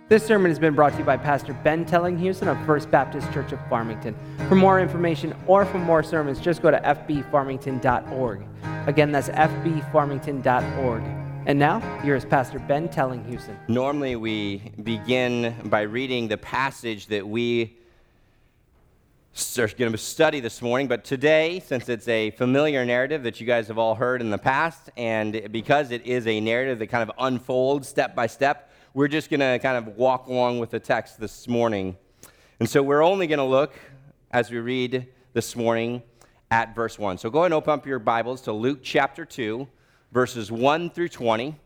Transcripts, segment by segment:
This sermon has been brought to you by Pastor Ben Tellinghusen of First Baptist Church of Farmington. For more information or for more sermons, just go to fbfarmington.org. Again, that's fbfarmington.org. And now, here is Pastor Ben Tellinghusen. Normally, we begin by reading the passage that we are going to study this morning, but today, since it's a familiar narrative that you guys have all heard in the past, and because it is a narrative that kind of unfolds step by step, we're just going to kind of walk along with the text this morning. And so we're only going to look, as we read this morning, at verse 1. So go ahead and open up your Bibles to Luke chapter 2, verses 1 through 20.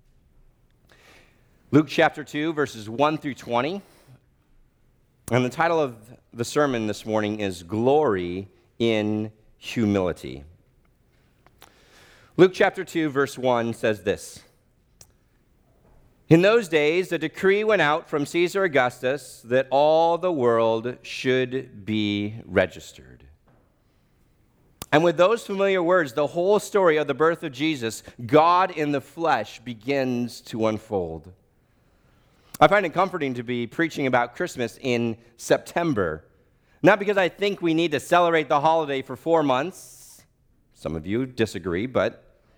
Luke chapter 2, verses 1 through 20. And the title of the sermon this morning is Glory in Humility. Luke chapter 2, verse 1 says this. In those days, a decree went out from Caesar Augustus that all the world should be registered. And with those familiar words, the whole story of the birth of Jesus, God in the flesh, begins to unfold. I find it comforting to be preaching about Christmas in September. Not because I think we need to celebrate the holiday for 4 months. Some of you disagree, but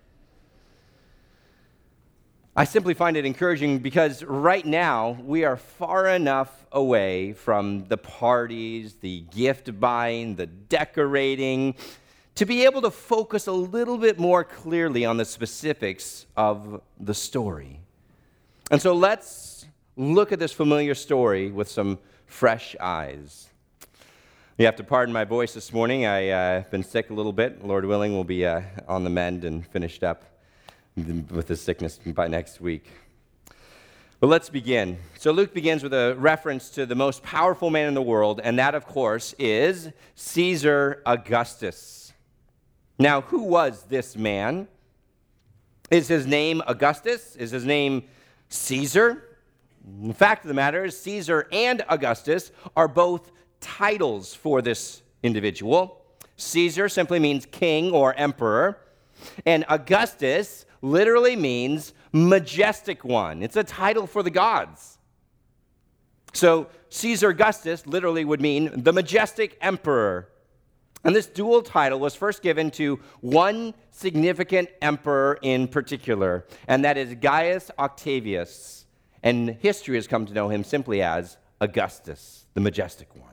I simply find it encouraging because right now we are far enough away from the parties, the gift buying, the decorating, to be able to focus a little bit more clearly on the specifics of the story. And so let's look at this familiar story with some fresh eyes. You have to pardon my voice this morning. I've been sick a little bit. Lord willing, we'll be on the mend and finished up with this sickness by next week. But let's begin. So Luke begins with a reference to the most powerful man in the world, and that, of course, is Caesar Augustus. Now, who was this man? Is his name Augustus? Is his name Caesar? The fact of the matter is Caesar and Augustus are both titles for this individual. Caesar simply means king or emperor, and Augustus literally means majestic one. It's a title for the gods. So Caesar Augustus literally would mean the majestic emperor. And this dual title was first given to one significant emperor in particular, and that is Gaius Octavius. And history has come to know him simply as Augustus, the majestic one.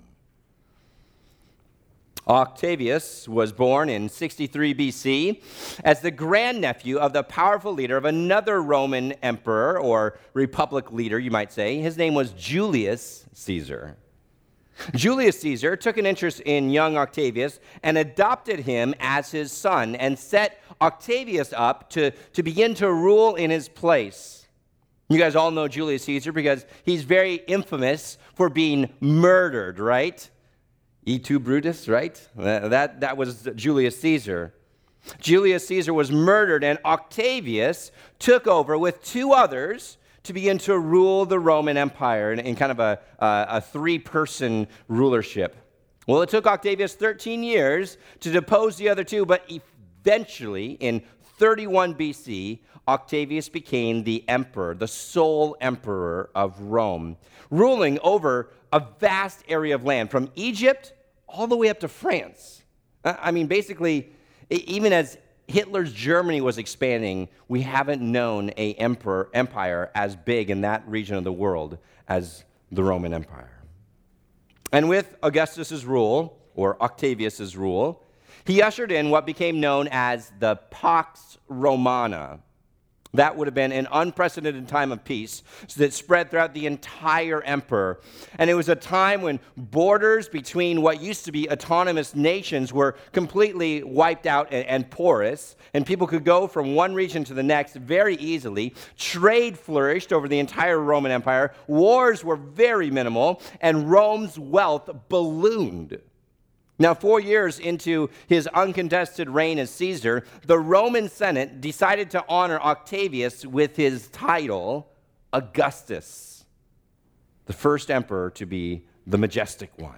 Octavius was born in 63 BC as the grandnephew of the powerful leader of another Roman emperor, or republic leader, you might say. His name was Julius Caesar. Julius Caesar took an interest in young Octavius and adopted him as his son and set Octavius up to begin to rule in his place. You guys all know Julius Caesar because he's very infamous for being murdered, right? E2 Brutus, right? That was Julius Caesar. Julius Caesar was murdered, and Octavius took over with 2 others to begin to rule the Roman Empire in kind of a 3-person rulership. Well, it took Octavius 13 years to depose the other 2, but eventually, in 31 BC, Octavius became the emperor, the sole emperor of Rome, ruling over a vast area of land from Egypt all the way up to France. I mean, basically, even as Hitler's Germany was expanding, we haven't known an empire as big in that region of the world as the Roman Empire. And with Augustus's rule, or Octavius's rule, he ushered in what became known as the Pax Romana. That would have been an unprecedented time of peace that spread throughout the entire empire. And it was a time when borders between what used to be autonomous nations were completely wiped out and porous, and people could go from one region to the next very easily. Trade flourished over the entire Roman Empire. Wars were very minimal, and Rome's wealth ballooned. Now, 4 years into his uncontested reign as Caesar, the Roman Senate decided to honor Octavius with his title, Augustus, the first emperor to be the majestic one.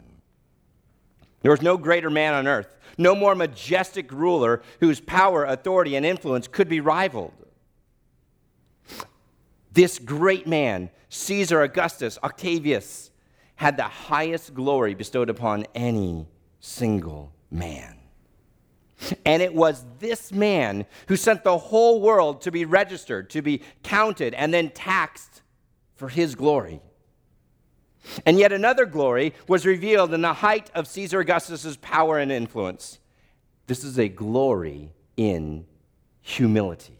There was no greater man on earth, no more majestic ruler whose power, authority, and influence could be rivaled. This great man, Caesar Augustus Octavius, had the highest glory bestowed upon any single man. And it was this man who sent the whole world to be registered, to be counted, and then taxed for his glory. And yet another glory was revealed in the height of Caesar Augustus' power and influence. This is a glory in humility.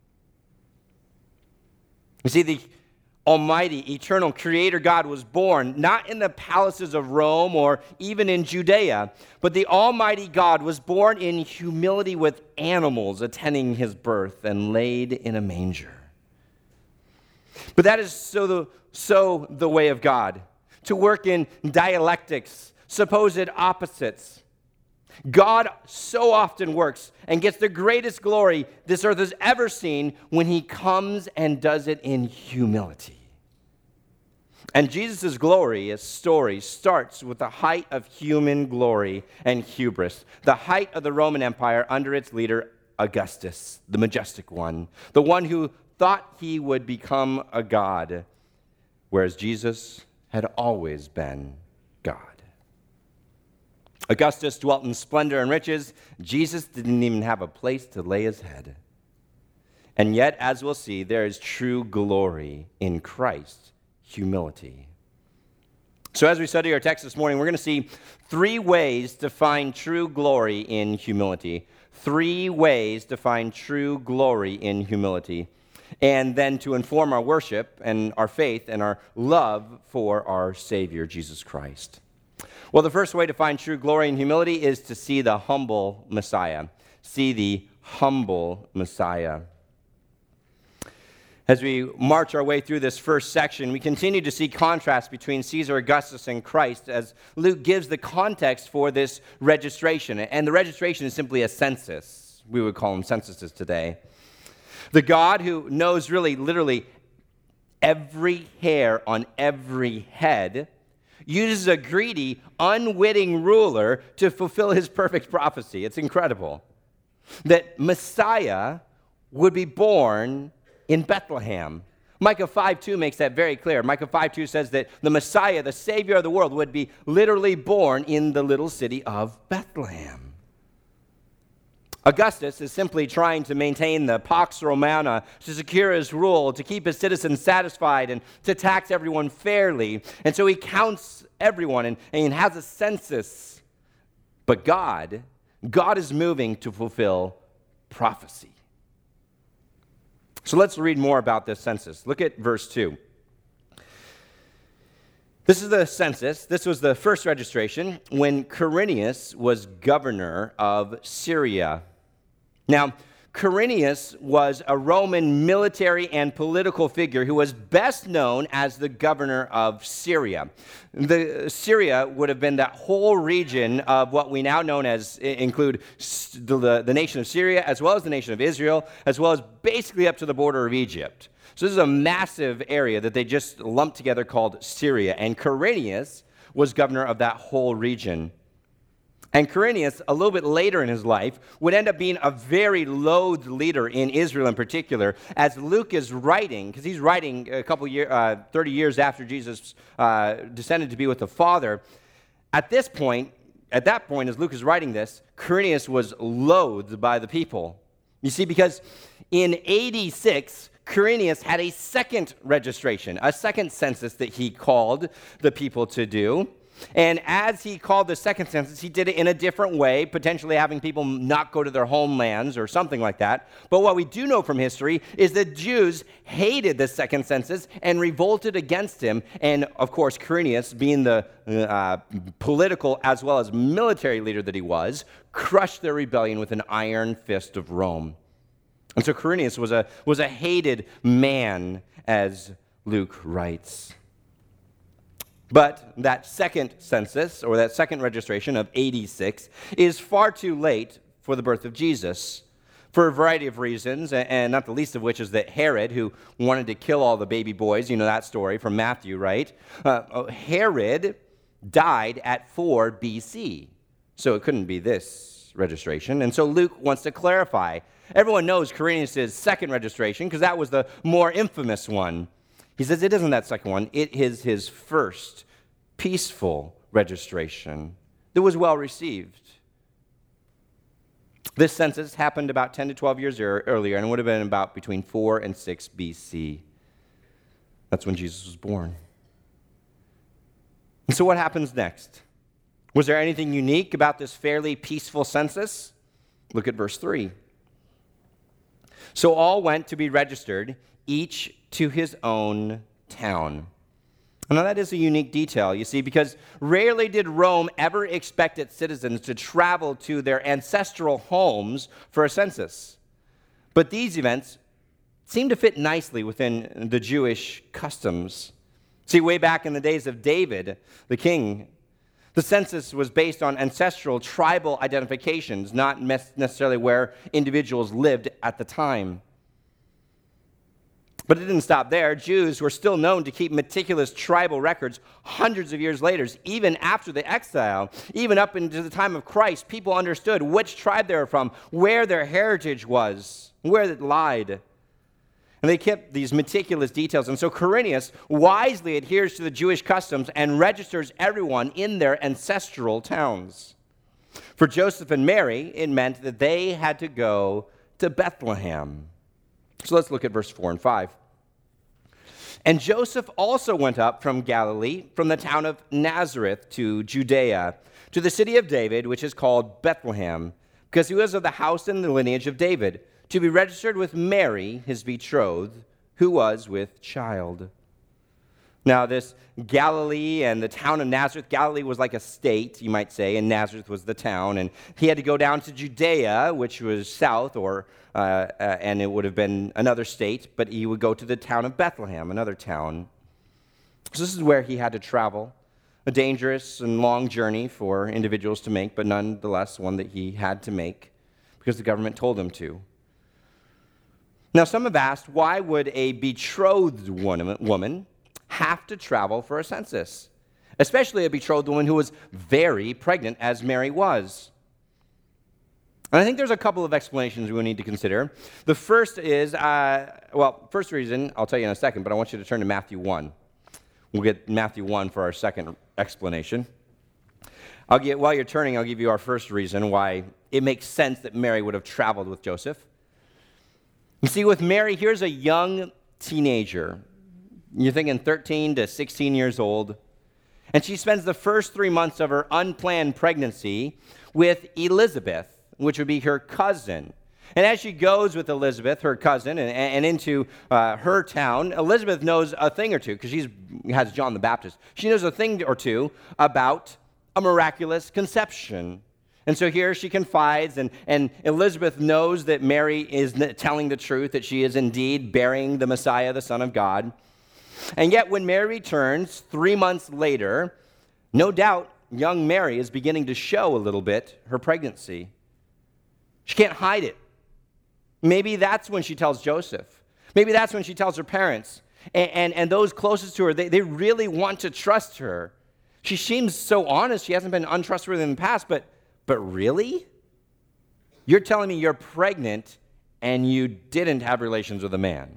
You see, the Almighty, eternal Creator God was born not in the palaces of Rome or even in Judea, but the Almighty God was born in humility with animals attending his birth and laid in a manger. But that is so the way of God, to work in dialectics, supposed opposites. God so often works and gets the greatest glory this earth has ever seen when he comes and does it in humility. And Jesus' glorious story starts with the height of human glory and hubris, the height of the Roman Empire under its leader, Augustus, the majestic one, the one who thought he would become a god, whereas Jesus had always been God. Augustus dwelt in splendor and riches. Jesus didn't even have a place to lay his head. And yet, as we'll see, there is true glory in Christ's humility. So as we study our text this morning, we're going to see 3 ways to find true glory in humility. 3 ways to find true glory in humility. And then to inform our worship and our faith and our love for our Savior, Jesus Christ. Well, the first way to find true glory in humility is to see the humble Messiah. See the humble Messiah. As we march our way through this first section, we continue to see contrast between Caesar Augustus and Christ as Luke gives the context for this registration. And the registration is simply a census. We would call them censuses today. The God who knows really, literally, every hair on every head uses a greedy, unwitting ruler to fulfill his perfect prophecy. It's incredible. That Messiah would be born in Bethlehem. Micah 5:2 makes that very clear. Micah 5:2 says that the Messiah, the Savior of the world, would be literally born in the little city of Bethlehem. Augustus is simply trying to maintain the Pax Romana, to secure his rule, to keep his citizens satisfied, and to tax everyone fairly. And so he counts everyone and has a census. But God is moving to fulfill prophecy. So let's read more about this census. Look at verse 2. This is the census. This was the first registration when Quirinius was governor of Syria. Now, Quirinius was a Roman military and political figure who was best known as the governor of Syria. Syria would have been that whole region of what we now know as include the nation of Syria, as well as the nation of Israel, as well as basically up to the border of Egypt. So this is a massive area that they just lumped together called Syria. And Quirinius was governor of that whole region. And Quirinius, a little bit later in his life, would end up being a very loathed leader in Israel in particular, as Luke is writing, because he's writing 30 years after Jesus descended to be with the Father. At that point, as Luke is writing this, Quirinius was loathed by the people. You see, because in AD 6, Quirinius had a second registration, a second census that he called the people to do. And as he called the second census, he did it in a different way, potentially having people not go to their homelands or something like that. But what we do know from history is that Jews hated the second census and revolted against him. And, of course, Quirinius, being the political as well as military leader that he was, crushed their rebellion with an iron fist of Rome. And so Quirinius was a hated man, as Luke writes. But that second census, or that second registration of AD 6, is far too late for the birth of Jesus, for a variety of reasons, and not the least of which is that Herod, who wanted to kill all the baby boys, you know that story from Matthew, right? Herod died at 4 BC, so it couldn't be this registration. And so Luke wants to clarify Everyone knows Quirinius' second registration because that was the more infamous one. He says it isn't that second one. It is his first peaceful registration that was well received. This census happened about 10 to 12 years earlier and would have been about between 4 and 6 BC. That's when Jesus was born. And so what happens next? Was there anything unique about this fairly peaceful census? Look at verse 3. So all went to be registered, each to his own town. Now that is a unique detail, you see, because rarely did Rome ever expect its citizens to travel to their ancestral homes for a census. But these events seem to fit nicely within the Jewish customs. See, way back in the days of David, the king, the census was based on ancestral tribal identifications, not necessarily where individuals lived at the time. But it didn't stop there. Jews were still known to keep meticulous tribal records hundreds of years later, even after the exile. Even up into the time of Christ, people understood which tribe they were from, where their heritage was, where it lied. And they kept these meticulous details. And so Quirinius wisely adheres to the Jewish customs and registers everyone in their ancestral towns. For Joseph and Mary, it meant that they had to go to Bethlehem. So let's look at verse 4 and 5. And Joseph also went up from Galilee, from the town of Nazareth to Judea, to the city of David, which is called Bethlehem, because he was of the house and the lineage of David, to be registered with Mary, his betrothed, who was with child. Now, this Galilee and the town of Nazareth, Galilee was like a state, you might say, and Nazareth was the town. And he had to go down to Judea, which was south, and it would have been another state, but he would go to the town of Bethlehem, another town. So this is where he had to travel, a dangerous and long journey for individuals to make, but nonetheless one that he had to make because the government told him to. Now, some have asked, why would a betrothed woman have to travel for a census, especially a betrothed woman who was very pregnant, as Mary was? And I think there's a couple of explanations we need to consider. The first is, first reason, I'll tell you in a second, but I want you to turn to Matthew 1. We'll get Matthew 1 for our second explanation. While you're turning, I'll give you our first reason why it makes sense that Mary would have traveled with Joseph. You see, with Mary, here's a young teenager. You're thinking 13 to 16 years old. And she spends the first 3 months of her unplanned pregnancy with Elizabeth, which would be her cousin. And as she goes with Elizabeth, her cousin, and into her town, Elizabeth knows a thing or two, because she has John the Baptist. She knows a thing or two about a miraculous conception. And so here she confides, and Elizabeth knows that Mary is telling the truth, that she is indeed bearing the Messiah, the Son of God. And yet when Mary returns 3 months later, no doubt young Mary is beginning to show a little bit her pregnancy. She can't hide it. Maybe that's when she tells Joseph. Maybe that's when she tells her parents. And those closest to her, they really want to trust her. She seems so honest. She hasn't been untrustworthy in the past, but really? You're telling me you're pregnant and you didn't have relations with a man?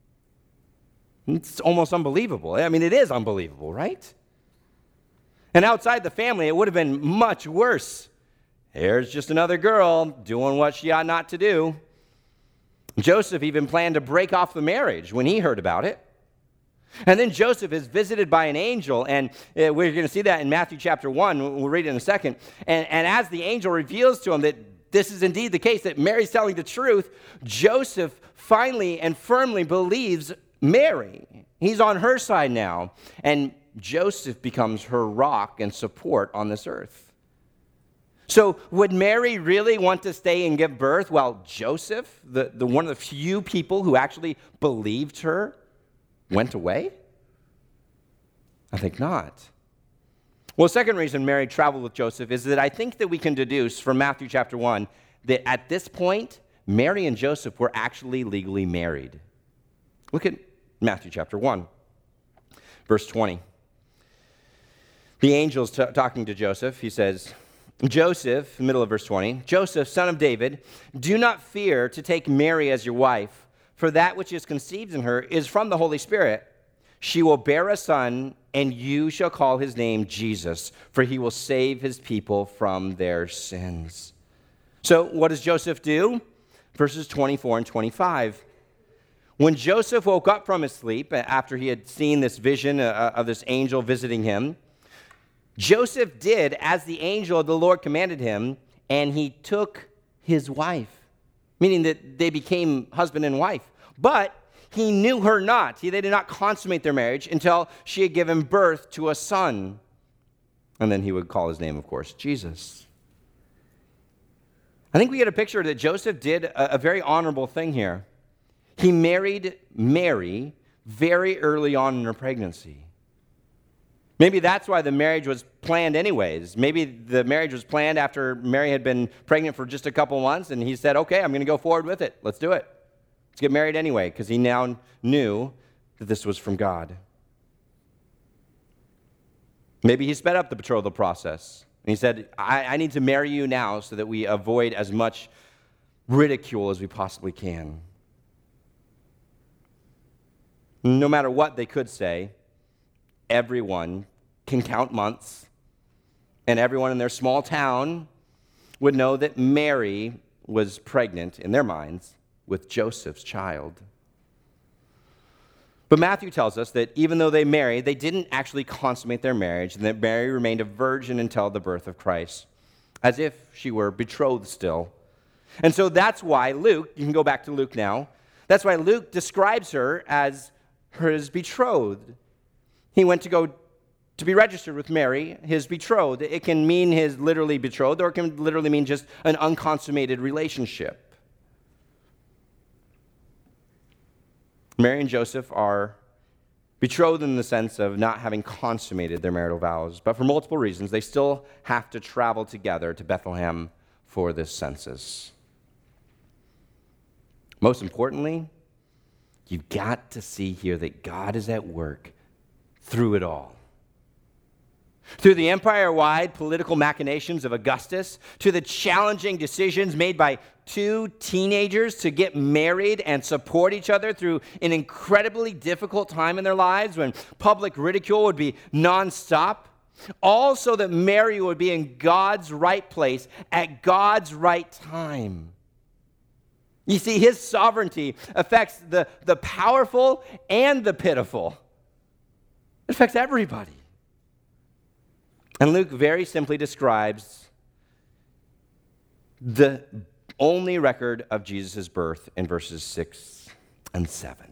It's almost unbelievable. I mean, it is unbelievable, right? And outside the family, it would have been much worse. Here's just another girl doing what she ought not to do. Joseph even planned to break off the marriage when he heard about it. And then Joseph is visited by an angel, and we're going to see that in Matthew chapter 1. We'll read it in a second. And as the angel reveals to him that this is indeed the case, that Mary's telling the truth, Joseph finally and firmly believes Mary. He's on her side now, and Joseph becomes her rock and support on this earth. So would Mary really want to stay and give birth while Joseph, the one of the few people who actually believed her, went away? I think not. Well, the second reason Mary traveled with Joseph is that I think that we can deduce from Matthew chapter 1 that at this point, Mary and Joseph were actually legally married. Look at Matthew chapter 1, verse 20. The angel's talking to Joseph. He says, Joseph, middle of verse 20, Joseph, son of David, do not fear to take Mary as your wife, for that which is conceived in her is from the Holy Spirit. She will bear a son, and you shall call his name Jesus, for he will save his people from their sins. So what does Joseph do? Verses 24 and 25. When Joseph woke up from his sleep, after he had seen this vision of this angel visiting him, Joseph did as the angel of the Lord commanded him, and he took his wife, meaning that they became husband and wife. But he knew her not. They did not consummate their marriage until she had given birth to a son. And then he would call his name, of course, Jesus. I think we get a picture that Joseph did a very honorable thing here. He married Mary very early on in her pregnancy. Maybe that's why the marriage was planned anyways. Maybe the marriage was planned after Mary had been pregnant for just a couple months, and he said, okay, I'm going to go forward with it. Let's do it. Let's get married anyway, because he now knew that this was from God. Maybe he sped up the betrothal process, and he said, I need to marry you now so that we avoid as much ridicule as we possibly can. No matter what they could say, everyone can count months, and everyone in their small town would know that Mary was pregnant, in their minds, with Joseph's child. But Matthew tells us that even though they married, they didn't actually consummate their marriage, and that Mary remained a virgin until the birth of Christ, as if she were betrothed still. And so that's why Luke, you can go back to Luke now, that's why Luke describes her as his betrothed. He went to go to be registered with Mary, his betrothed. It can mean his literally betrothed, or it can literally mean just an unconsummated relationship. Mary and Joseph are betrothed in the sense of not having consummated their marital vows, but for multiple reasons, they still have to travel together to Bethlehem for this census. Most importantly, you've got to see here that God is at work through it all. Through the empire-wide political machinations of Augustus, to the challenging decisions made by two teenagers to get married and support each other through an incredibly difficult time in their lives when public ridicule would be nonstop, all so that Mary would be in God's right place at God's right time. You see, his sovereignty affects the powerful and the pitiful. It affects everybody. And Luke very simply describes the only record of Jesus' birth in verses 6 and 7.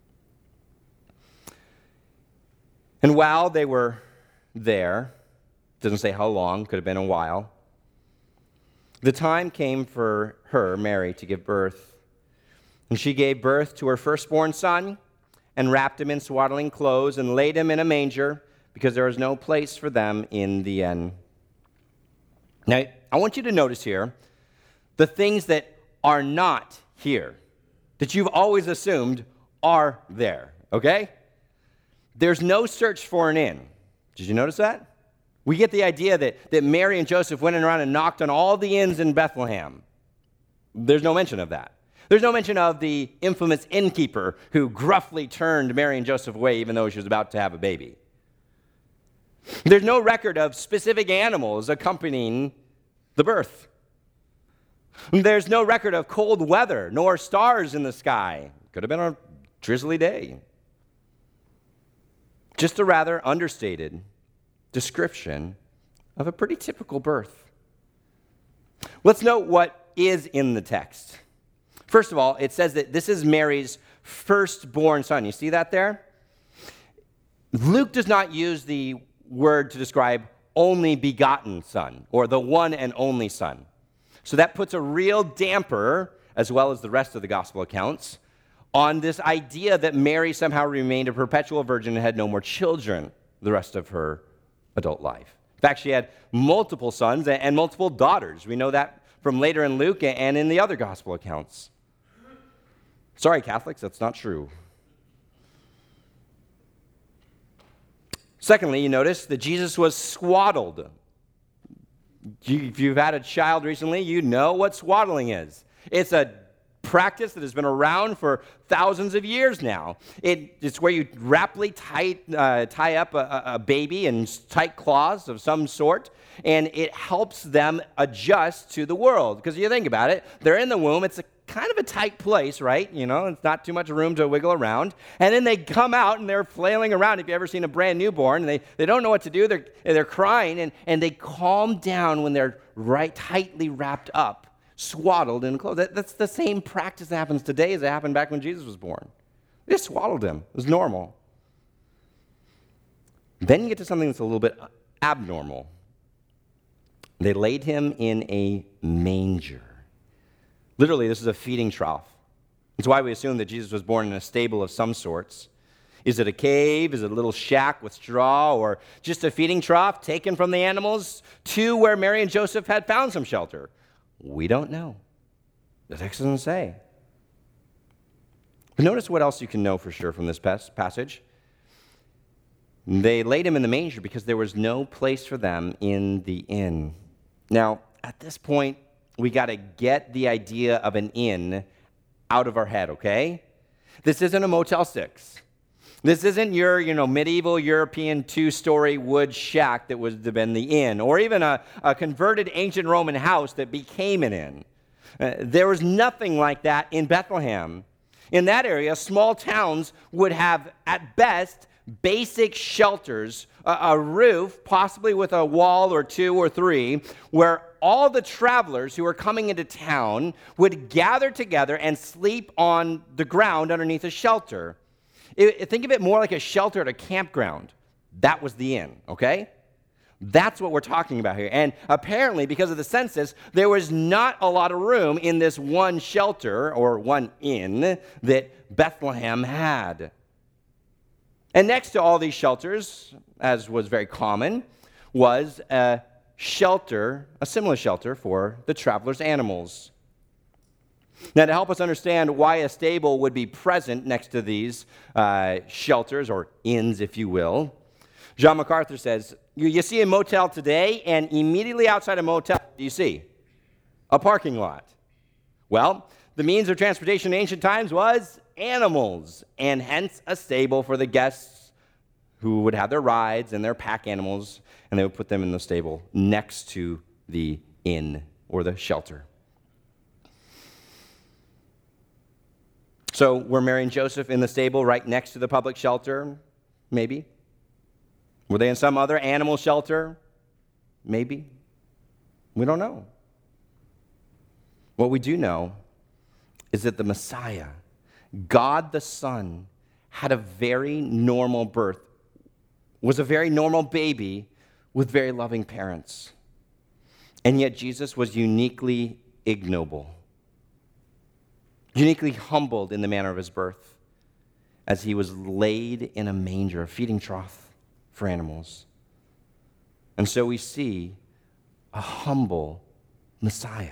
And while they were there, doesn't say how long, could have been a while, the time came for her, Mary, to give birth. And she gave birth to her firstborn son and wrapped him in swaddling clothes and laid him in a manger because there was no place for them in the inn. Now, I want you to notice here the things that are not here, that you've always assumed are there, okay? There's no search for an inn. Did you notice that? We get the idea that Mary and Joseph went around and knocked on all the inns in Bethlehem. There's no mention of that. There's no mention of the infamous innkeeper who gruffly turned Mary and Joseph away even though she was about to have a baby. There's no record of specific animals accompanying the birth. There's no record of cold weather nor stars in the sky. Could have been a drizzly day. Just a rather understated description of a pretty typical birth. Let's note what is in the text. First of all, it says that this is Mary's firstborn son. You see that there? Luke does not use the word to describe only begotten son or the one and only son. So that puts a real damper, as well as the rest of the gospel accounts, on this idea that Mary somehow remained a perpetual virgin and had no more children the rest of her adult life. In fact, she had multiple sons and multiple daughters. We know that from later in Luke and in the other gospel accounts. Sorry, Catholics, that's not true. Secondly, you notice that Jesus was swaddled. If you've had a child recently, you know what swaddling is. It's a practice that has been around for thousands of years now. It's where you rapidly tie up a baby in tight cloths of some sort, and it helps them adjust to the world. Because you think about it, they're in the womb. It's kind of a tight place, right? It's not too much room to wiggle around. And then they come out and they're flailing around. If you've ever seen a brand newborn, they don't know what to do. They're crying, and they calm down when they're tightly wrapped up, swaddled in clothes. That's the same practice that happens today as it happened back when Jesus was born. They just swaddled him. It was normal. Then you get to something that's a little bit abnormal. They laid him in a manger. Literally, this is a feeding trough. It's why we assume that Jesus was born in a stable of some sorts. Is it a cave? Is it a little shack with straw? Or just a feeding trough taken from the animals to where Mary and Joseph had found some shelter? We don't know. The text doesn't say. But notice what else you can know for sure from this passage. They laid him in the manger because there was no place for them in the inn. Now, at this point, we got to get the idea of an inn out of our head, okay? This isn't a Motel 6. This isn't your, medieval European two-story wood shack that would have been the inn, or even a converted ancient Roman house that became an inn. There was nothing like that in Bethlehem. In that area, small towns would have, at best, basic shelters, a roof, possibly with a wall or two or three, where all the travelers who were coming into town would gather together and sleep on the ground underneath a shelter. Think of it more like a shelter at a campground. That was the inn, okay? That's what we're talking about here. And apparently, because of the census, there was not a lot of room in this one shelter or one inn that Bethlehem had. And next to all these shelters, as was very common, was a similar shelter for the travelers' animals. Now, to help us understand why a stable would be present next to these shelters, or inns, if you will, John MacArthur says, you see a motel today, and immediately outside a motel, what do you see? A parking lot. Well, the means of transportation in ancient times was animals, and hence a stable for the guests who would have their rides and their pack animals, and they would put them in the stable next to the inn or the shelter. So were Mary and Joseph in the stable right next to the public shelter? Maybe. Were they in some other animal shelter? Maybe. We don't know. What we do know is that the Messiah, God the Son, had a very normal birth, was a very normal baby with very loving parents. And yet Jesus was uniquely ignoble, uniquely humbled in the manner of his birth, as he was laid in a manger, a feeding trough for animals. And so we see a humble Messiah.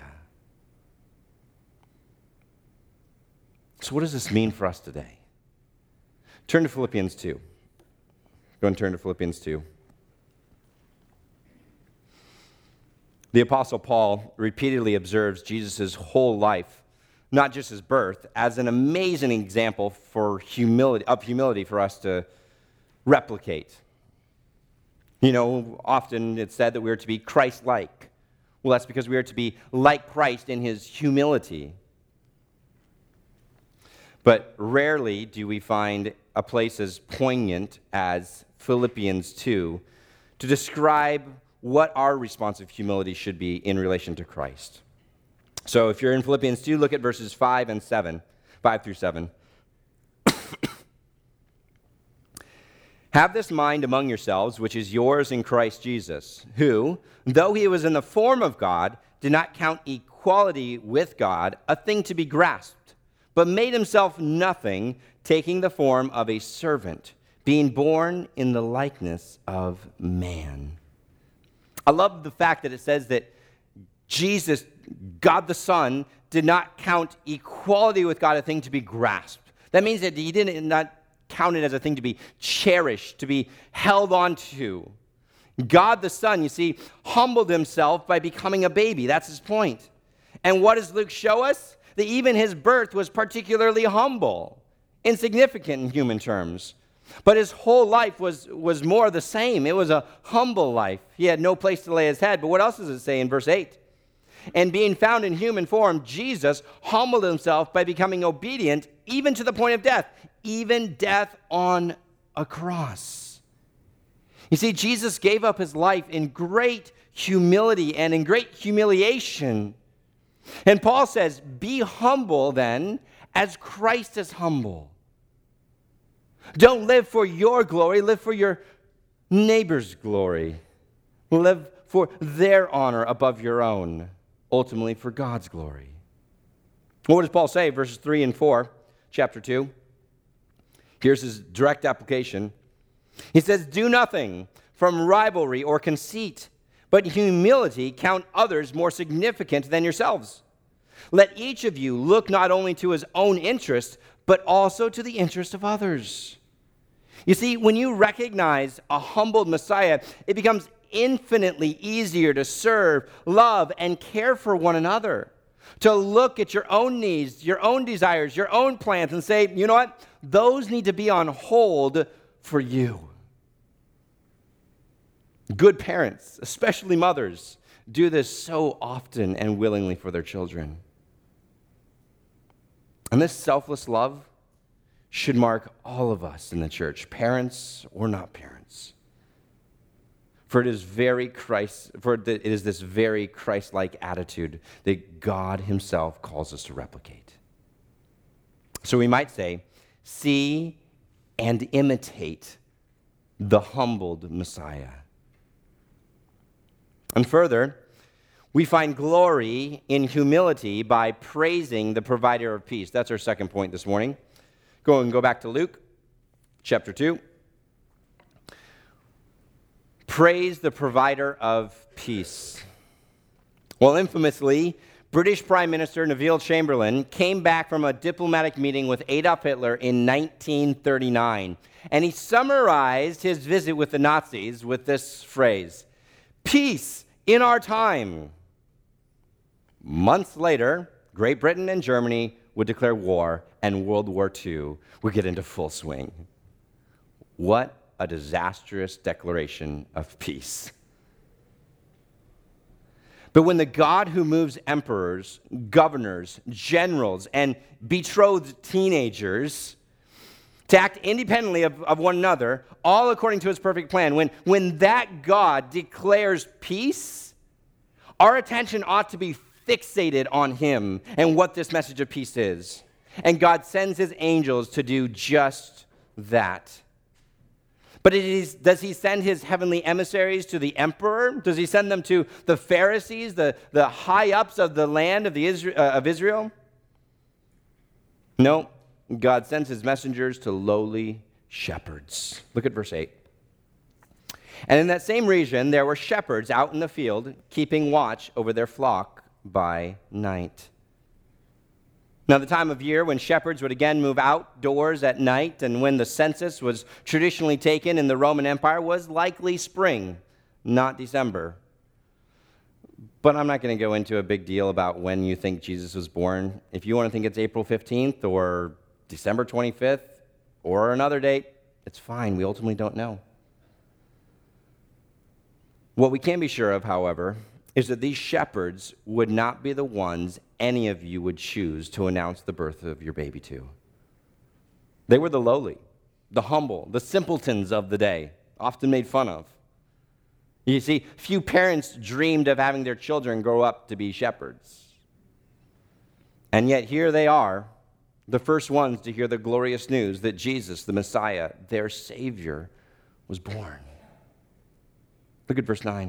So what does this mean for us today? Turn to Philippians 2. Go and turn to Philippians 2. The Apostle Paul repeatedly observes Jesus' whole life, not just his birth, as an amazing example of humility for us to replicate. Often it's said that we are to be Christ-like. Well, that's because we are to be like Christ in his humility. But rarely do we find a place as poignant as Philippians 2 to describe what our response of humility should be in relation to Christ. So if you're in Philippians 2, look at verses 5 through 7. Have this mind among yourselves, which is yours in Christ Jesus, who, though he was in the form of God, did not count equality with God a thing to be grasped, but made himself nothing, taking the form of a servant, being born in the likeness of man. I love the fact that it says that Jesus, God the Son, did not count equality with God a thing to be grasped. That means that he did not count it as a thing to be cherished, to be held on to. God the Son, you see, humbled himself by becoming a baby. That's his point. And what does Luke show us? That even his birth was particularly humble, insignificant in human terms. But his whole life was more the same. It was a humble life. He had no place to lay his head. But what else does it say in verse 8? And being found in human form, Jesus humbled himself by becoming obedient even to the point of death, even death on a cross. You see, Jesus gave up his life in great humility and in great humiliation. And Paul says, be humble then, as Christ is humble. Don't live for your glory, live for your neighbor's glory. Live for their honor above your own, ultimately for God's glory. What does Paul say? Verses 3 and 4, chapter 2. Here's his direct application. He says, do nothing from rivalry or conceit, but humility count others more significant than yourselves. Let each of you look not only to his own interest, but also to the interest of others. You see, when you recognize a humbled Messiah, it becomes infinitely easier to serve, love, and care for one another. To look at your own needs, your own desires, your own plans, and say, you know what? Those need to be on hold for you. Good parents, especially mothers, do this so often and willingly for their children. And this selfless love should mark all of us in the church, parents or not parents. For it is this very Christ-like attitude that God himself calls us to replicate. So we might say, see and imitate the humbled Messiah. And further, we find glory in humility by praising the provider of peace. That's our second point this morning. Go back to Luke chapter 2. Praise the provider of peace. Well, infamously, British Prime Minister Neville Chamberlain came back from a diplomatic meeting with Adolf Hitler in 1939, and he summarized his visit with the Nazis with this phrase, peace in our time. Months later, Great Britain and Germany would declare war, and World War II would get into full swing. What a disastrous declaration of peace. But when the God who moves emperors, governors, generals, and betrothed teenagers to act independently of one another, all according to his perfect plan, when that God declares peace, our attention ought to be fixated on him and what this message of peace is. And God sends his angels to do just that. But does he send his heavenly emissaries to the emperor? Does he send them to the Pharisees, the high-ups of the land of Israel? No, God sends his messengers to lowly shepherds. Look at verse 8. And in that same region, there were shepherds out in the field, keeping watch over their flock by night. Now, the time of year when shepherds would again move outdoors at night and when the census was traditionally taken in the Roman Empire was likely spring, not December. But I'm not going to go into a big deal about when you think Jesus was born. If you want to think it's April 15th or December 25th or another date, it's fine. We ultimately don't know. What we can be sure of, however, is that these shepherds would not be the ones any of you would choose to announce the birth of your baby to. They were the lowly, the humble, the simpletons of the day, often made fun of. You see, few parents dreamed of having their children grow up to be shepherds. And yet here they are, the first ones to hear the glorious news that Jesus, the Messiah, their Savior, was born. Look at verse 9.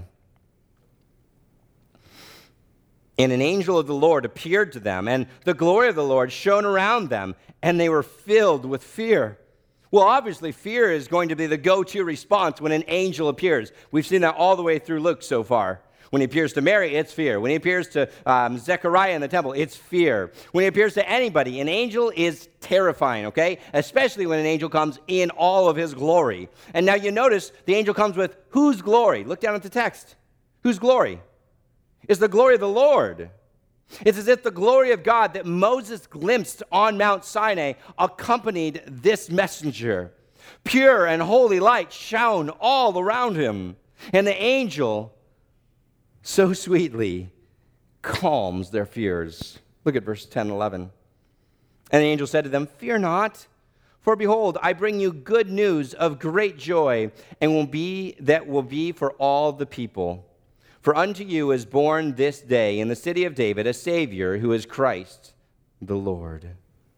And an angel of the Lord appeared to them, and the glory of the Lord shone around them, and they were filled with fear. Well, obviously, fear is going to be the go-to response when an angel appears. We've seen that all the way through Luke so far. When he appears to Mary, it's fear. When he appears to Zechariah in the temple, it's fear. When he appears to anybody, an angel is terrifying, okay? Especially when an angel comes in all of his glory. And now you notice the angel comes with whose glory? Look down at the text. Whose glory? It's the glory of the Lord. It's as if the glory of God that Moses glimpsed on Mount Sinai accompanied this messenger. Pure and holy light shone all around him. And the angel so sweetly calms their fears. Look at verse 10 and 11. And the angel said to them, "Fear not, for behold, I bring you good news of great joy, and will be for all the people. For unto you is born this day in the city of David a Savior, who is Christ the Lord."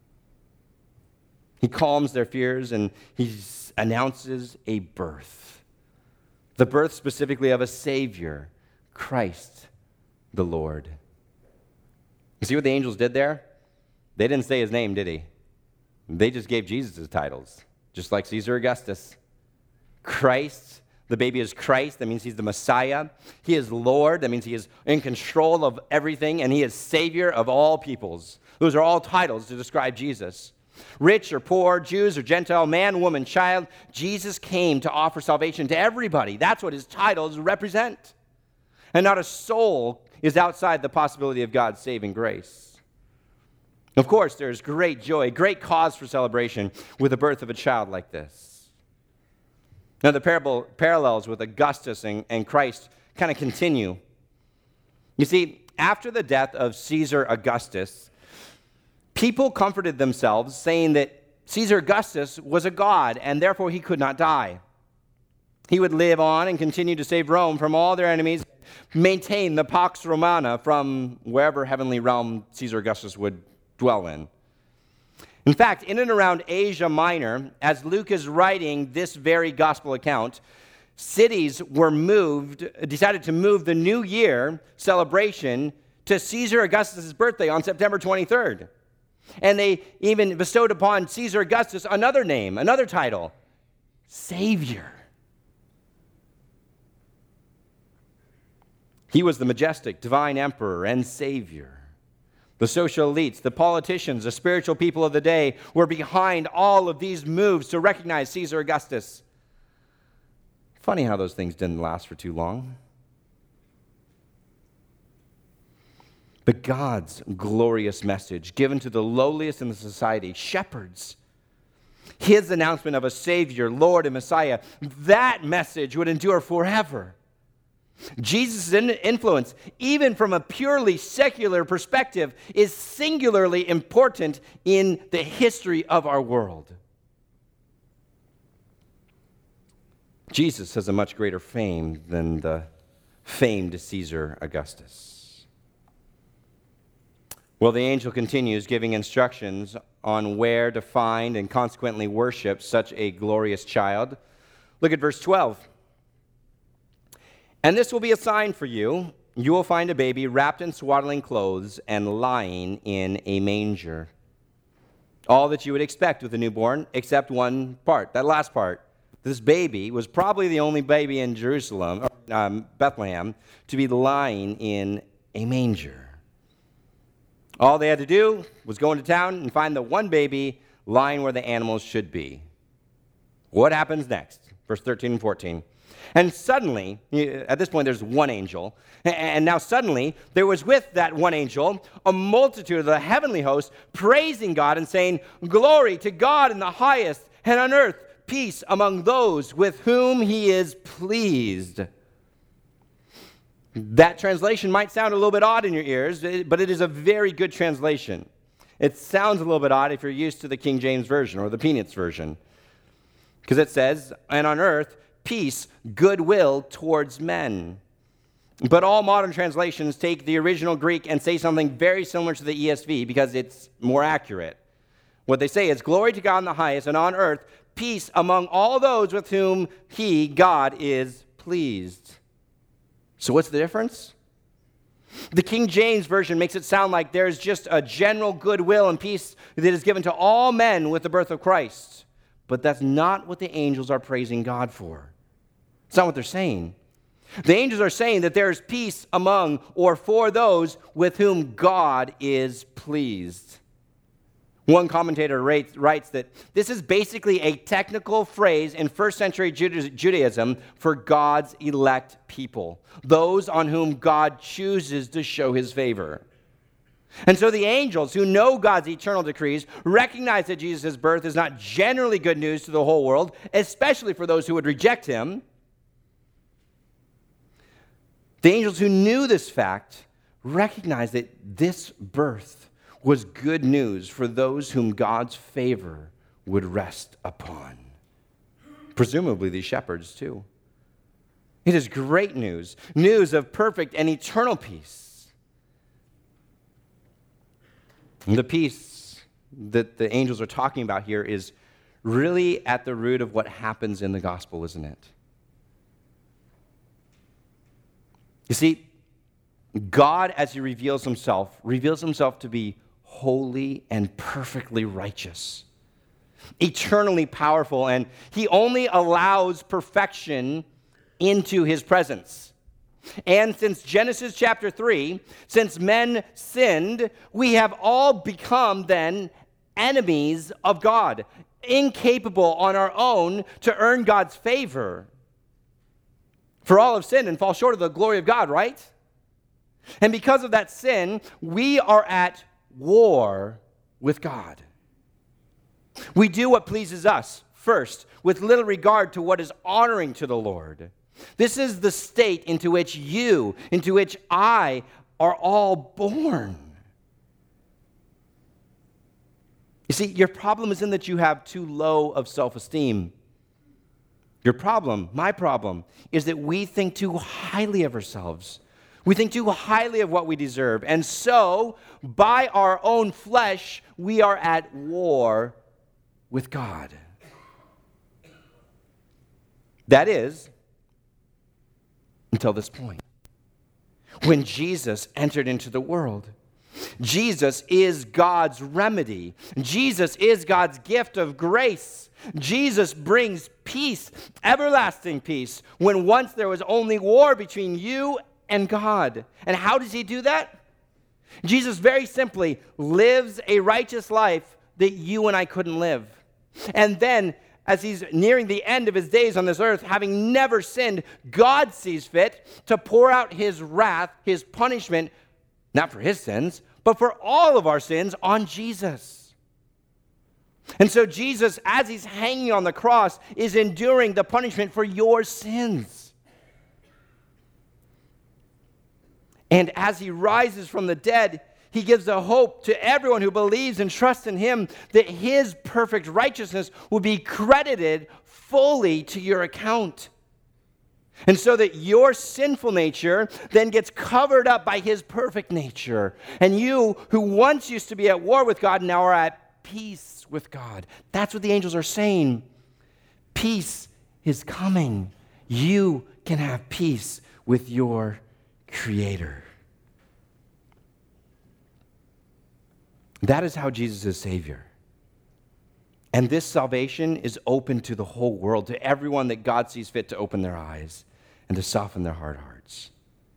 He calms their fears and he announces a birth. The birth specifically of a Savior, Christ the Lord. You see what the angels did there? They didn't say his name, did he? They just gave Jesus his titles, just like Caesar Augustus. Christ, the baby is Christ. That means he's the Messiah. He is Lord. That means he is in control of everything, and he is Savior of all peoples. Those are all titles to describe Jesus. Rich or poor, Jews or Gentile, man, woman, child, Jesus came to offer salvation to everybody. That's what his titles represent. And not a soul is outside the possibility of God's saving grace. Of course, there's great joy, great cause for celebration with the birth of a child like this. Now, the parallels with Augustus and Christ kind of continue. You see, after the death of Caesar Augustus, people comforted themselves saying that Caesar Augustus was a god and therefore he could not die. He would live on and continue to save Rome from all their enemies, maintain the Pax Romana from wherever heavenly realm Caesar Augustus would dwell in. In fact, in and around Asia Minor, as Luke is writing this very gospel account, cities were decided to move the New Year celebration to Caesar Augustus' birthday on September 23rd. And they even bestowed upon Caesar Augustus another name, another title, Savior. He was the majestic, divine emperor and Savior. The social elites, the politicians, the spiritual people of the day were behind all of these moves to recognize Caesar Augustus. Funny how those things didn't last for too long. But God's glorious message given to the lowliest in the society, shepherds, his announcement of a Savior, Lord, and Messiah, that message would endure forever. Jesus' influence, even from a purely secular perspective, is singularly important in the history of our world. Jesus has a much greater fame than the famed Caesar Augustus. Well, the angel continues giving instructions on where to find and consequently worship such a glorious child. Look at verse 12. "And this will be a sign for you. You will find a baby wrapped in swaddling clothes and lying in a manger." All that you would expect with a newborn, except one part, that last part. This baby was probably the only baby in Jerusalem, or Bethlehem, to be lying in a manger. All they had to do was go into town and find the one baby lying where the animals should be. What happens next? Verse 13 and 14. "And suddenly," at this point there's one angel, "and now suddenly there was with that one angel a multitude of the heavenly host praising God and saying, 'Glory to God in the highest, and on earth peace among those with whom he is pleased.'" That translation might sound a little bit odd in your ears, but it is a very good translation. It sounds a little bit odd if you're used to the King James Version or the Peanuts Version, because it says, "And on earth peace, goodwill towards men." But all modern translations take the original Greek and say something very similar to the ESV because it's more accurate. What they say is, "Glory to God in the highest, and on earth peace among all those with whom he, God, is pleased." So what's the difference? The King James Version makes it sound like there's just a general goodwill and peace that is given to all men with the birth of Christ. But that's not what the angels are praising God for. It's not what they're saying. The angels are saying that there is peace among or for those with whom God is pleased. One commentator writes that this is basically a technical phrase in first century Judaism for God's elect people, those on whom God chooses to show his favor. And so the angels who know God's eternal decrees recognize that Jesus' birth is not generally good news to the whole world, especially for those who would reject him. The angels who knew this fact recognized that this birth was good news for those whom God's favor would rest upon. Presumably these shepherds too. It is great news, news of perfect and eternal peace. And the peace that the angels are talking about here is really at the root of what happens in the gospel, isn't it? You see, God, as he reveals himself to be holy and perfectly righteous, eternally powerful, and he only allows perfection into his presence. And since Genesis chapter 3, since men sinned, we have all become then enemies of God, incapable on our own to earn God's favor. For all have sinned and fall short of the glory of God, right? And because of that sin, we are at war with God. We do what pleases us first, with little regard to what is honoring to the Lord. This is the state into which I are all born. You see, your problem isn't that you have too low of self-esteem. Your problem, my problem, is that we think too highly of ourselves. We think too highly of what we deserve. And so, by our own flesh, we are at war with God. That is, until this point. When Jesus entered into the world. Jesus is God's remedy. Jesus is God's gift of grace. Jesus brings peace, everlasting peace, when once there was only war between you and God. And how does he do that? Jesus very simply lives a righteous life that you and I couldn't live. And then, as he's nearing the end of his days on this earth, having never sinned, God sees fit to pour out his wrath, his punishment, not for his sins, but for all of our sins on Jesus. And so Jesus, as he's hanging on the cross, is enduring the punishment for your sins. And as he rises from the dead, he gives a hope to everyone who believes and trusts in him that his perfect righteousness will be credited fully to your account. And so that your sinful nature then gets covered up by his perfect nature. And you, who once used to be at war with God, now are at peace with God. That's what the angels are saying. Peace is coming. You can have peace with your Creator. That is how Jesus is Savior. And this salvation is open to the whole world, to everyone that God sees fit to open their eyes and to soften their hard hearts.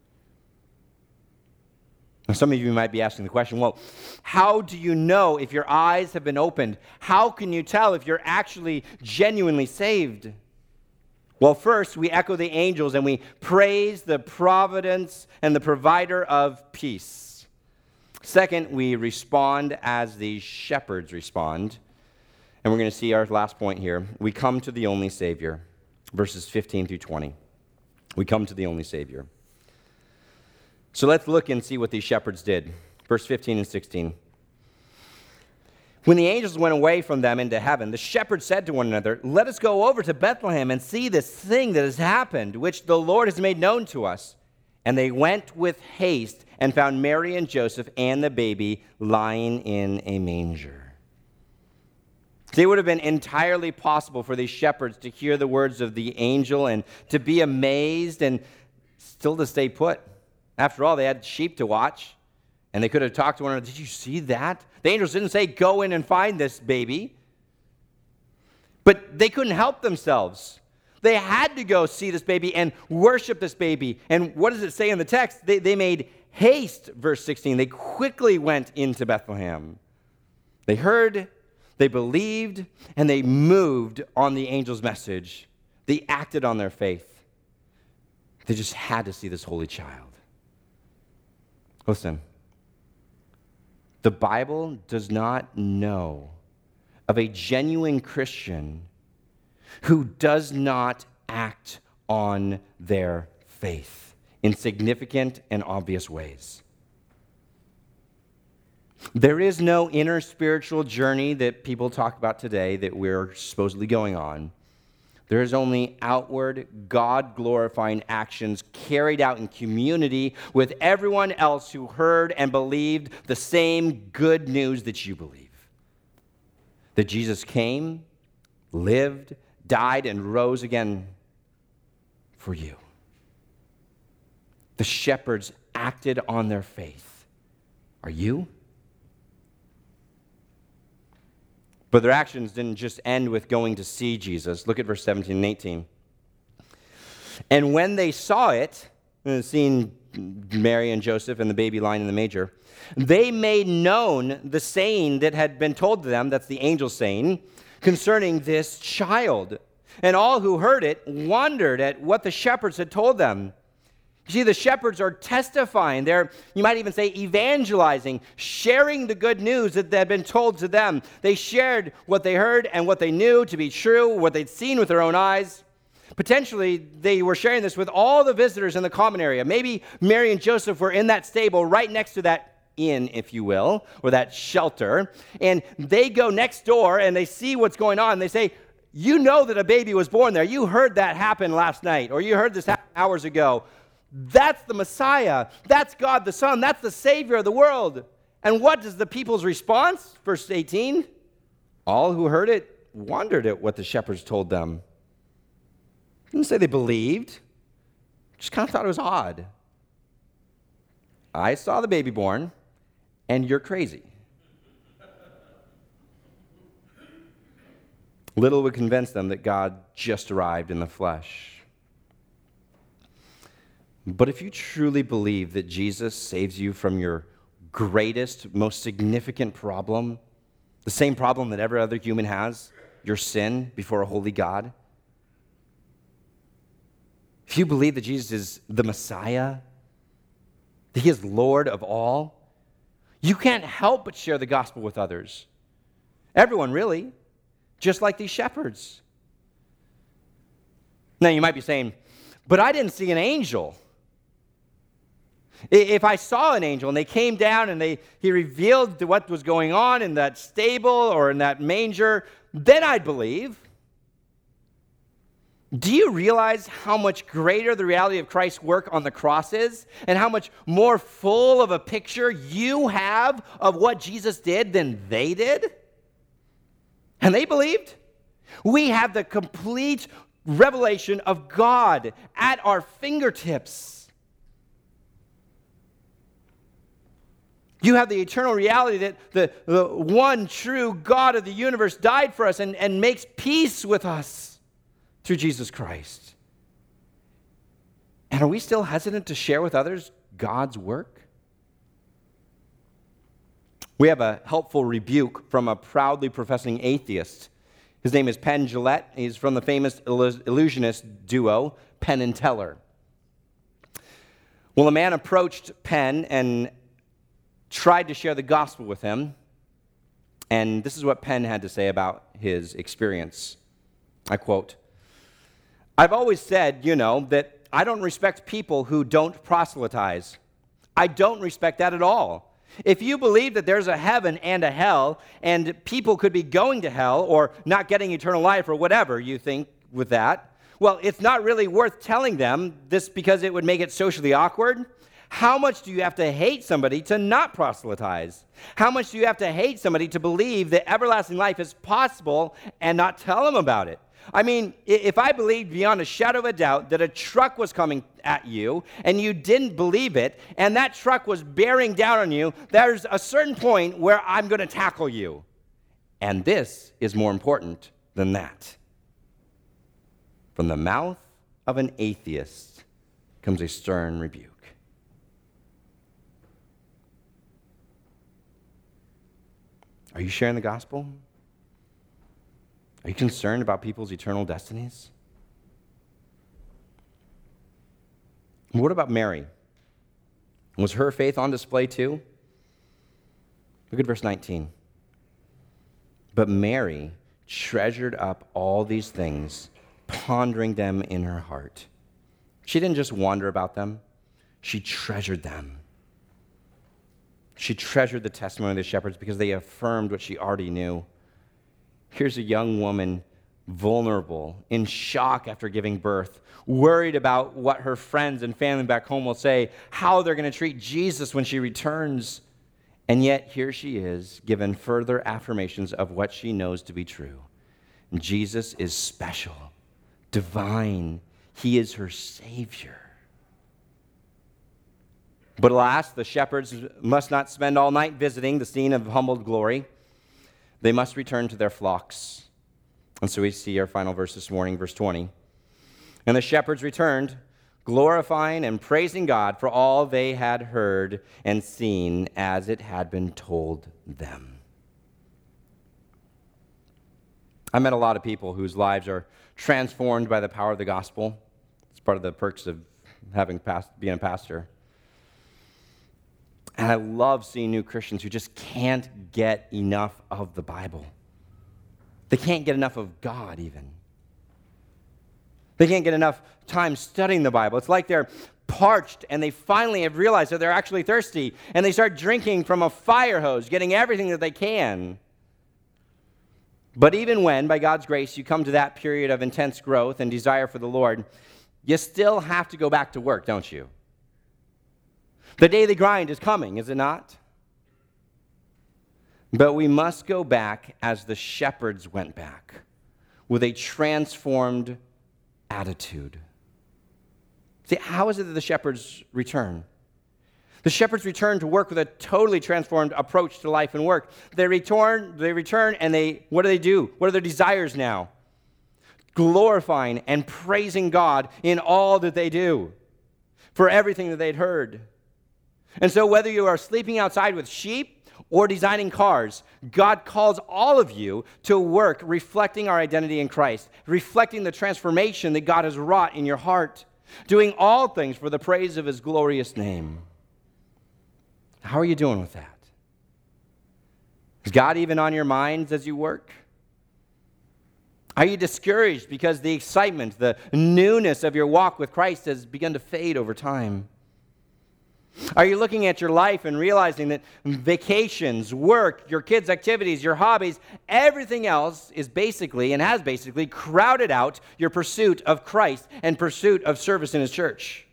Now, some of you might be asking the question, well, how do you know if your eyes have been opened? How can you tell if you're actually genuinely saved? Well, first, we echo the angels and we praise the providence and the provider of peace. Second, we respond as the shepherds respond. And we're going to see our last point here. We come to the only Savior, verses 15 through 20. We come to the only Savior. So let's look and see what these shepherds did. Verse 15 and 16. When the angels went away from them into heaven, the shepherds said to one another, "Let us go over to Bethlehem and see this thing that has happened, which the Lord has made known to us." And they went with haste and found Mary and Joseph and the baby lying in a manger. It would have been entirely possible for these shepherds to hear the words of the angel and to be amazed and still to stay put. After all, they had sheep to watch, and they could have talked to one another. Did you see that? The angels didn't say, "Go in and find this baby." But they couldn't help themselves. They had to go see this baby and worship this baby. And what does it say in the text? They made haste, verse 16. They quickly went into Bethlehem. They heard, they believed, and they moved on the angel's message. They acted on their faith. They just had to see this holy child. Listen, the Bible does not know of a genuine Christian who does not act on their faith in significant and obvious ways. There is no inner spiritual journey that people talk about today that we're supposedly going on. There is only outward, God-glorifying actions carried out in community with everyone else who heard and believed the same good news that you believe. That Jesus came, lived, died, and rose again for you. The shepherds acted on their faith. Are you? But their actions didn't just end with going to see Jesus. Look at verse 17 and 18. And when they saw it, seeing Mary and Joseph and the baby lying in the manger, they made known the saying that had been told to them, that's the angel saying, concerning this child. And all who heard it wondered at what the shepherds had told them. You see, the shepherds are testifying. They're, you might even say, evangelizing, sharing the good news that had been told to them. They shared what they heard and what they knew to be true, what they'd seen with their own eyes. Potentially, they were sharing this with all the visitors in the common area. Maybe Mary and Joseph were in that stable right next to that inn, if you will, or that shelter. And they go next door and they see what's going on. They say, you know that a baby was born there. You heard that happen last night, or you heard this happen hours ago. That's the Messiah. That's God the Son. That's the Savior of the world. And what is the people's response? Verse 18, all who heard it wondered at what the shepherds told them. Didn't say they believed. Just kind of thought it was odd. I saw the baby born, and you're crazy. Little would convince them that God just arrived in the flesh. But if you truly believe that Jesus saves you from your greatest, most significant problem, the same problem that every other human has, your sin before a holy God, if you believe that Jesus is the Messiah, that he is Lord of all, you can't help but share the gospel with others. Everyone, really, just like these shepherds. Now, you might be saying, but I didn't see an angel. If I saw an angel and they came down and he revealed what was going on in that stable or in that manger, then I'd believe. Do you realize how much greater the reality of Christ's work on the cross is, and how much more full of a picture you have of what Jesus did than they did? And they believed. We have the complete revelation of God at our fingertips. You have the eternal reality that the one true God of the universe died for us and makes peace with us through Jesus Christ. And are we still hesitant to share with others God's work? We have a helpful rebuke from a proudly professing atheist. His name is Penn Jillette. He's from the famous illusionist duo, Penn and Teller. Well, a man approached Penn and tried to share the gospel with him, and this is what Penn had to say about his experience. I quote, I've always said, that I don't respect people who don't proselytize. I don't respect that at all. If you believe that there's a heaven and a hell, and people could be going to hell or not getting eternal life or whatever you think with that, well, it's not really worth telling them this because it would make it socially awkward. How much do you have to hate somebody to not proselytize? How much do you have to hate somebody to believe that everlasting life is possible and not tell them about it? I mean, if I believed beyond a shadow of a doubt that a truck was coming at you and you didn't believe it, and that truck was bearing down on you, there's a certain point where I'm going to tackle you. And this is more important than that. From the mouth of an atheist comes a stern rebuke. Are you sharing the gospel? Are you concerned about people's eternal destinies? What about Mary? Was her faith on display too? Look at verse 19. But Mary treasured up all these things, pondering them in her heart. She didn't just wonder about them, she treasured them. She treasured the testimony of the shepherds because they affirmed what she already knew. Here's a young woman, vulnerable, in shock after giving birth, worried about what her friends and family back home will say, how they're going to treat Jesus when she returns. And yet, here she is, given further affirmations of what she knows to be true. Jesus is special, divine. He is her Savior. But alas, the shepherds must not spend all night visiting the scene of humbled glory. They must return to their flocks. And so we see our final verse this morning, verse 20. And the shepherds returned, glorifying and praising God for all they had heard and seen as it had been told them. I met a lot of people whose lives are transformed by the power of the gospel. It's part of the perks of being a pastor. And I love seeing new Christians who just can't get enough of the Bible. They can't get enough of God even. They can't get enough time studying the Bible. It's like they're parched and they finally have realized that they're actually thirsty and they start drinking from a fire hose, getting everything that they can. But even when, by God's grace, you come to that period of intense growth and desire for the Lord, you still have to go back to work, don't you? The daily grind is coming, is it not? But we must go back as the shepherds went back, with a transformed attitude. See, how is it that the shepherds return? The shepherds return to work with a totally transformed approach to life and work. They return, and what do? What are their desires now? Glorifying and praising God in all that they do, for everything that they'd heard. And so whether you are sleeping outside with sheep or designing cars, God calls all of you to work reflecting our identity in Christ, reflecting the transformation that God has wrought in your heart, doing all things for the praise of his glorious name. How are you doing with that? Is God even on your minds as you work? Are you discouraged because the excitement, the newness of your walk with Christ has begun to fade over time? Are you looking at your life and realizing that vacations, work, your kids' activities, your hobbies, everything else is basically and has basically crowded out your pursuit of Christ and pursuit of service in his church?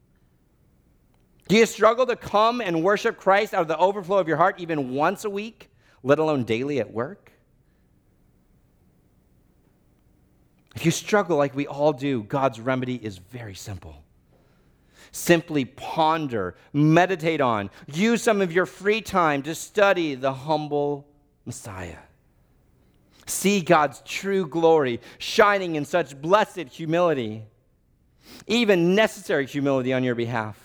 Do you struggle to come and worship Christ out of the overflow of your heart even once a week, let alone daily at work? If you struggle like we all do, God's remedy is very simple. Simply ponder, meditate on, use some of your free time to study the humble Messiah. See God's true glory shining in such blessed humility, even necessary humility on your behalf.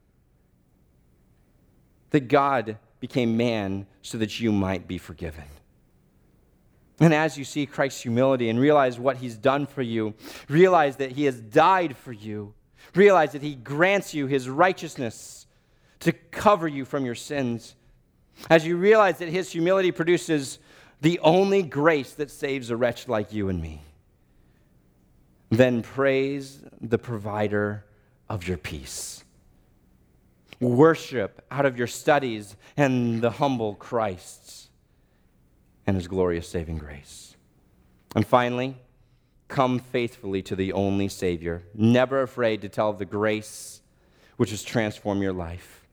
That God became man so that you might be forgiven. And as you see Christ's humility and realize what he's done for you, realize that he has died for you, realize that he grants you his righteousness to cover you from your sins. As you realize that his humility produces the only grace that saves a wretch like you and me, then praise the provider of your peace. Worship out of your studies and the humble Christ and his glorious saving grace. And finally, come faithfully to the only Savior, never afraid to tell of the grace which has transformed your life.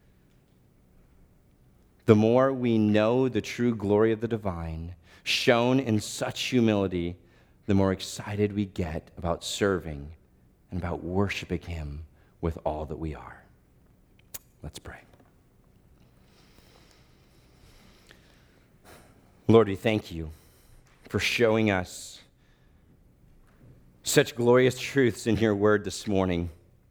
The more we know the true glory of the divine, shown in such humility, the more excited we get about serving and about worshiping him with all that we are. Let's pray. Lord, we thank you for showing us Such glorious truths in your word this morning.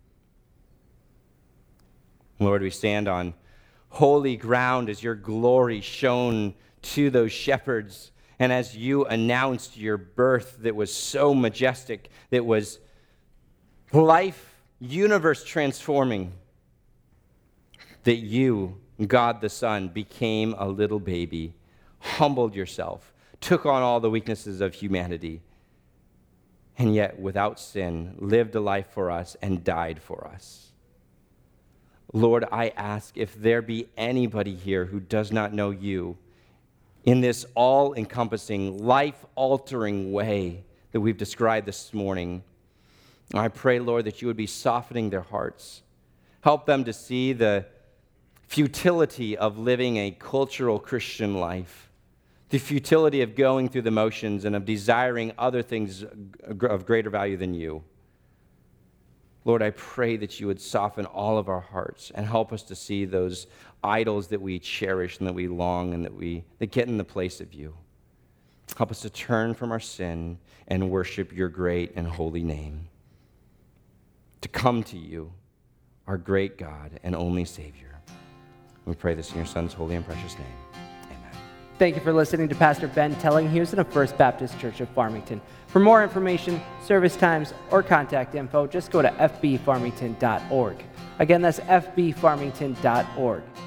Lord, we stand on holy ground as your glory shone to those shepherds, and as you announced your birth that was so majestic, that was life, universe transforming, that you, God the Son, became a little baby, humbled yourself, took on all the weaknesses of humanity, and yet without sin lived a life for us and died for us. Lord, I ask if there be anybody here who does not know you in this all-encompassing, life-altering way that we've described this morning, I pray, Lord, that you would be softening their hearts. Help them to see the futility of living a cultural Christian life, the futility of going through the motions and of desiring other things of greater value than you. Lord, I pray that you would soften all of our hearts and help us to see those idols that we cherish and that we long and that get in the place of you. Help us to turn from our sin and worship your great and holy name. To come to you, our great God and only Savior. We pray this in your Son's holy and precious name. Amen. Thank you for listening to Pastor Ben Tellinghusen of First Baptist Church of Farmington. For more information, service times, or contact info, just go to fbfarmington.org. Again, that's fbfarmington.org.